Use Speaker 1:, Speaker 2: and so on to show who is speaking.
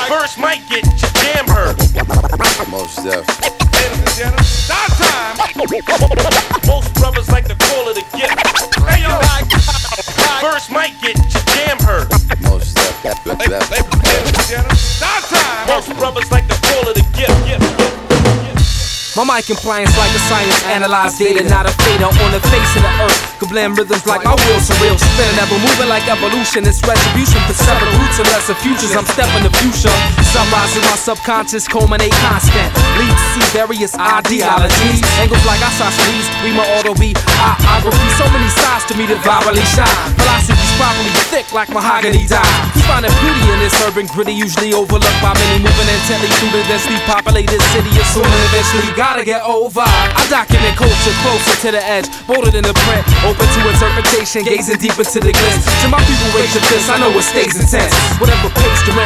Speaker 1: First might get your jam heard.
Speaker 2: Most deaf.
Speaker 1: Ladies and gentlemen, start time. Most brothers like to call it a gift. Hey yo, first might get your jam heard.
Speaker 2: Most deaf.
Speaker 1: Ladies and gentlemen, start time. Most brothers like to call it a gift.
Speaker 3: My mic compliance like a science, analyze data, not a fader on the face of the earth. Kablam rhythms like my wheels surreal, spinning, ever moving like evolution. It's retribution for separate roots and lesser futures. I'm stepping the future. Sunrise in my subconscious, culminate constant. Lead to see various ideologies. Angles like isosceles, read my autobiography. So many sides to me that virally shine. Philosophy's properly thick like mahogany dye. We finding beauty in this urban gritty, usually overlooked by many, moving intently through the densely populated city. Assuming eventually gotta get over. I document culture closer to the edge, bolder than the print, open to interpretation, gazing deep into the glitz. To my people, raise your fists, I know it stays intense. Whatever pace the